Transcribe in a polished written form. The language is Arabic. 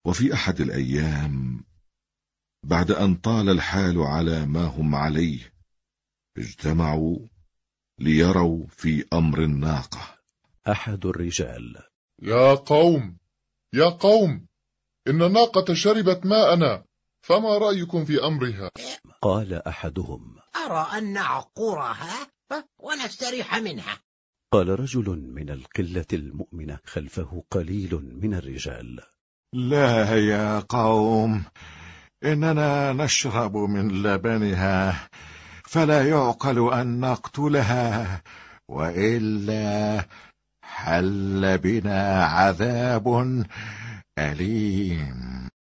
وفي أحد الأيام بعد أن طال الحال على ما هم عليه اجتمعوا ليروا في أمر الناقة. أحد الرجال: يا قوم يا قوم، إن الناقة شربت ماءنا، فما رأيكم في أمرها؟ قال أحدهم: أرى أن نعقرها ونستريح منها. قال رجل من القلة المؤمنة خلفه قليل من الرجال: لا يا قوم، إننا نشرب من لبنها، فلا يعقل أن نقتلها، وإلا حل بنا عذاب أليم.